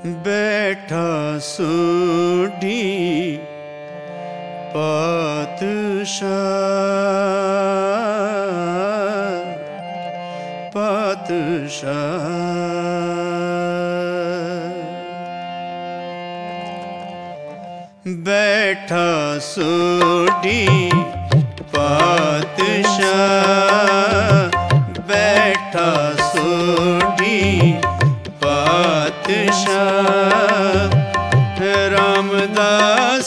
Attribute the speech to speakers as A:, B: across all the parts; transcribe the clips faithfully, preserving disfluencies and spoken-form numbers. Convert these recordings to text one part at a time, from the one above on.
A: बैठा सोढ़ी पातशाह पातशाह। बैठा सोढ़ी पातशाह बैठा सोढ़ी पातशाह। रामदास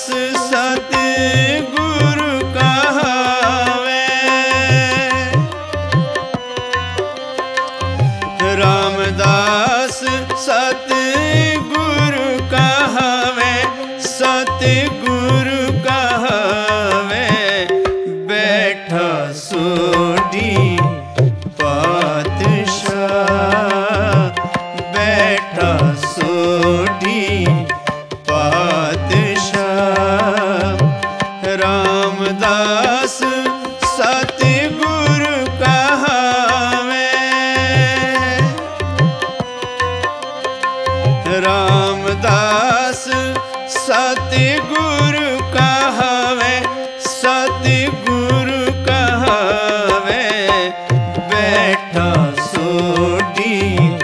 A: सतगुरु कहावे रामदास सतगुरु कहावे सतगुरु कहावे। बैठा सोढ़ी पातशाह बैठा सोढ़ी पातशाह। रामदास सतगुरु कहावे रामदास सतगुरु कहावे सतगुरु कहावे। बैठा सोढ़ी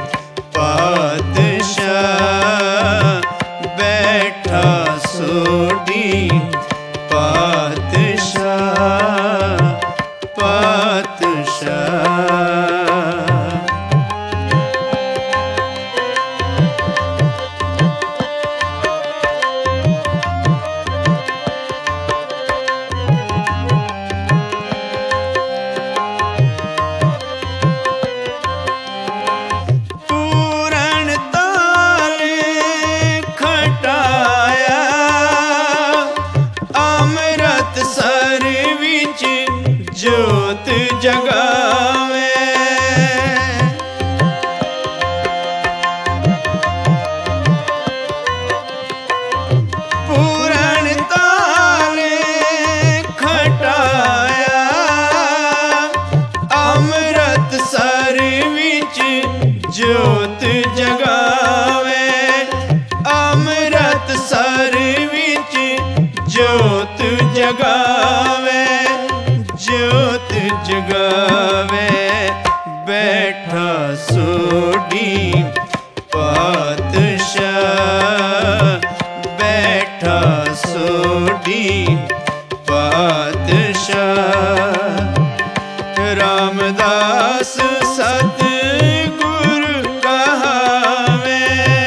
A: पातशाह बैठा सोढ़ी पातशाह पातशाह। जोत जगावे पूरण ताले खटाया अमृत सर विच जोत जगावे अमृत सर विच जोत जगावे जोत जगावे। बैठा सोढ़ी पातशाह बैठा सोढ़ी पातशाह। रामदास सतगुरु कहावे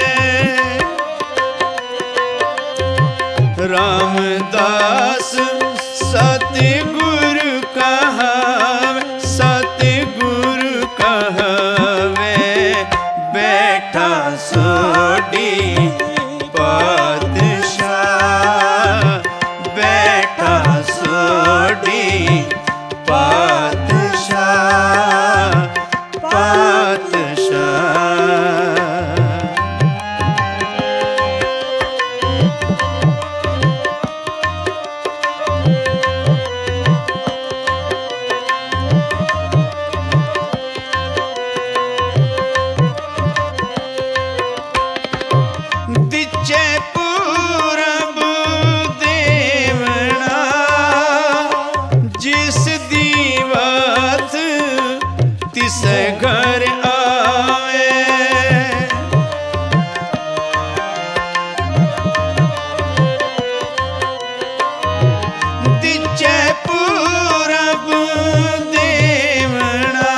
A: रामदास सतगुरु कहावे सतगुरु कहावे। बैठा सोढ़ी पातशाह बैठा सोढ़ी पातशाह पातशाह। पूरब देवना जिस दीवात तिस घर आवे दिचे पूरब देवना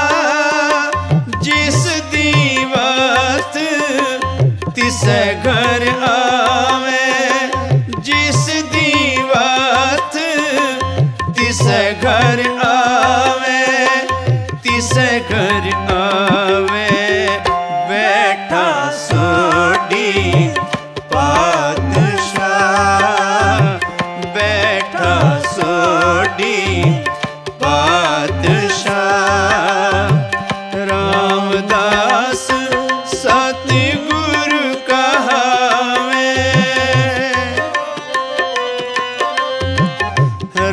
A: जिस दीवात तिस घर आवे जिस दीवात तिस घर आवे तिस घर आवे। बैठा सोढ़ी पातशाह बैठा सोढ़ी पातशाह। रामदास सतगुरु कहावे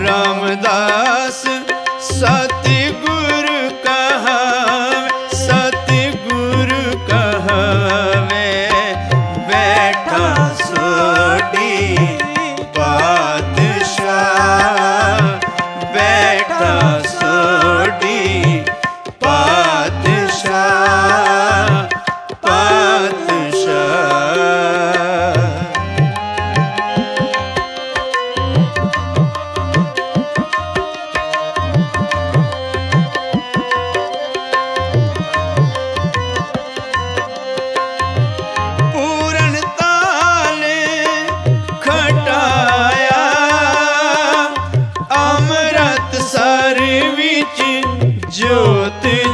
A: रामदास सतगुरु कहावे सत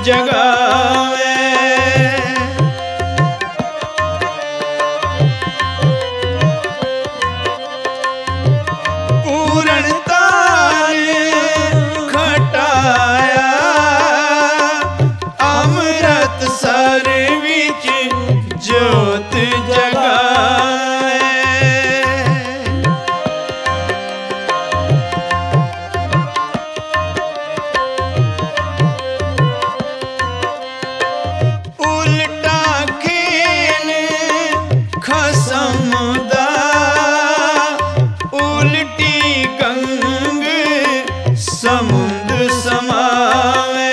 A: जगावे। पूर्णता ने खटाया अमृत सर विच जोत जगाए। उल्टा खेल खसम दा उल्टी गंग समुंद समावे।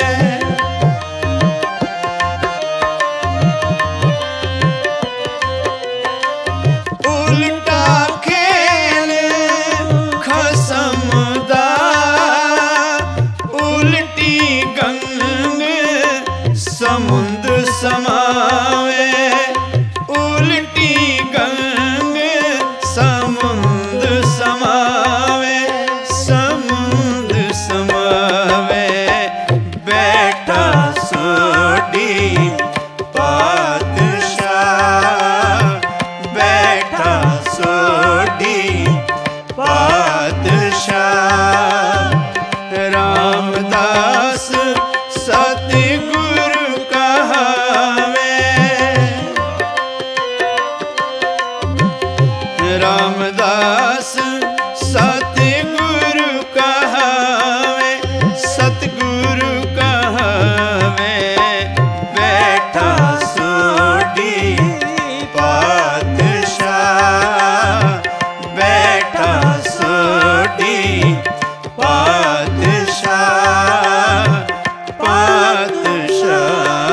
A: उल्टा खेल खसम दा उल्टी गंग समुंद समावे। उल्टी गंग समुंद समावे। समुंद समावे बैठा सोडी पातशाह। बैठा सोडी पातशाह। रामदास सतगुरु कहावे। रामदास सतगुरु कहावे। सतगुरु कहावे बैठा सोडी पातशाह। बैठा सोडी पातशाह। पातशाह।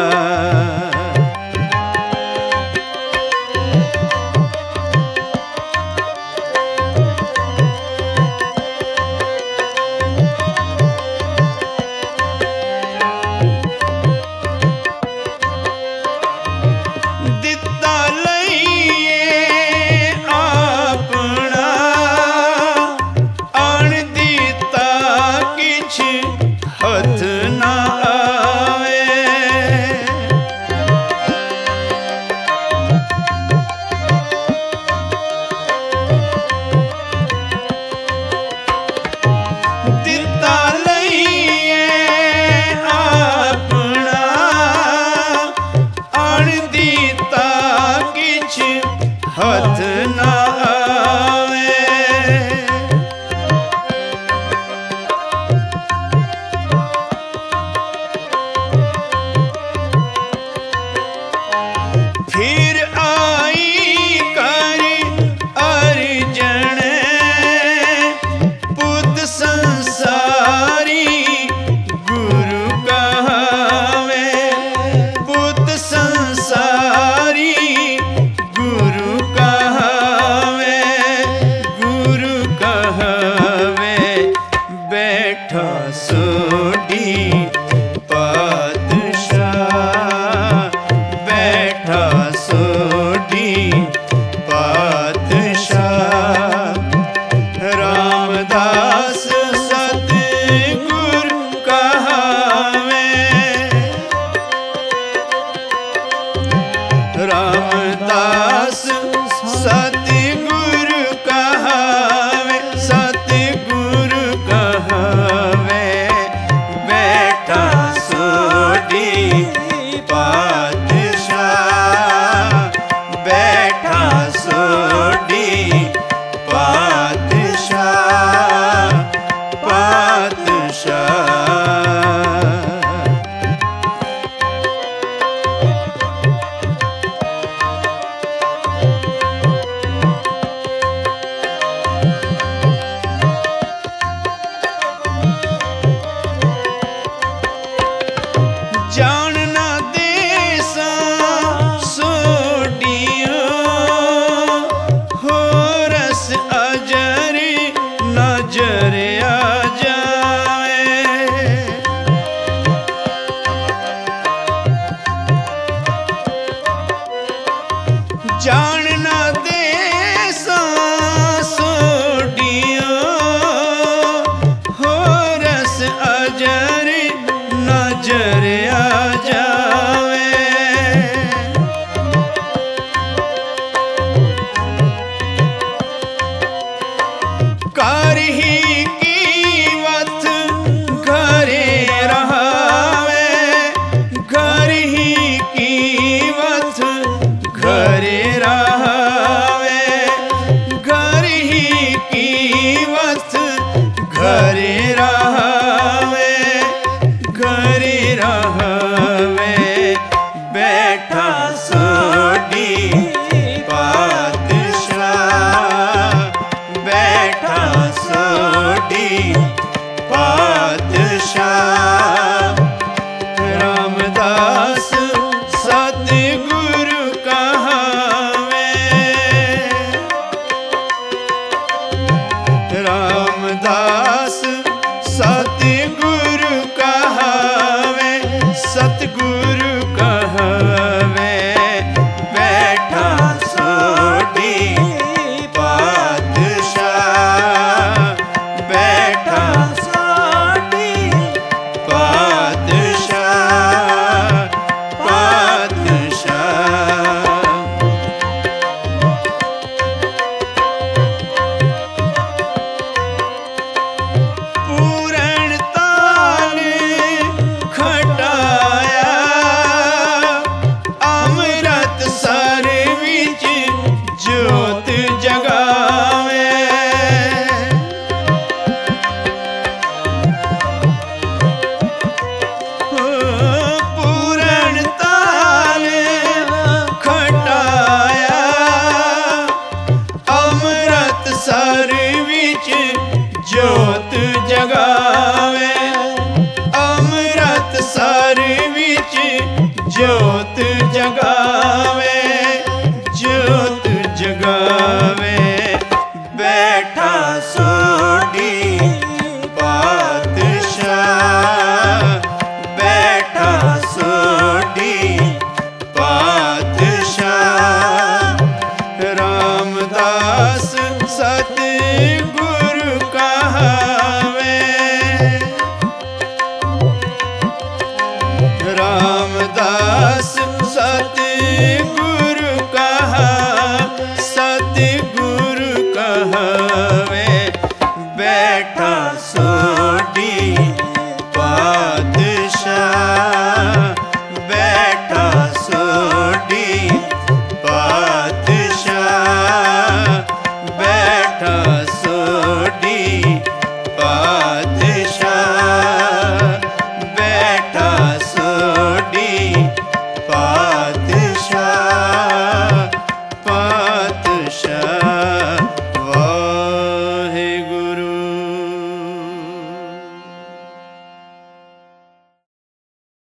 A: दिता लईए अपना अण दिता किछ हथ ना आवे। दिता लईए अपना अण दिता किछ हथ ना आवे। फिर आई कर अर्जन बुद्ध संसारी गुरु कहावे। बुद्ध संसारी गुरु कहावे। गुरु कहावे बैठा सोडी पातशाह। बैठा सोडी पातशाह। रामदास सतगुरु कहावे। रामदास सतगुरु कहावे। सतगुरु कहावे बैठा सोडी पातशाह। बैठा सोडी पातशाह। पातशाह। जानना देसा सोडियो हो रस अजर नजर आ जाए। जानना देसा सोडियो हो रस अजर नजर रामदास सतगुरु कहावे, रामदास सतगुरु कहावे, सतगुरु कहावे, बैठा सोढ़ी पातशाह, बैठा सोढ़ी पातशाह, पातशाह। पूरण ताल खटाया, अमृत सर विच जोत जगावे, पूरण ताल खटाया, अमृत सर विच जोत जगावे, अमृत सर विच जोत जगावे, जोत जगावे, बैठा सोढ़ी पातशाह, बैठा सोढ़ी पातशाह। रामदास सतगुरु कहावे, रामदास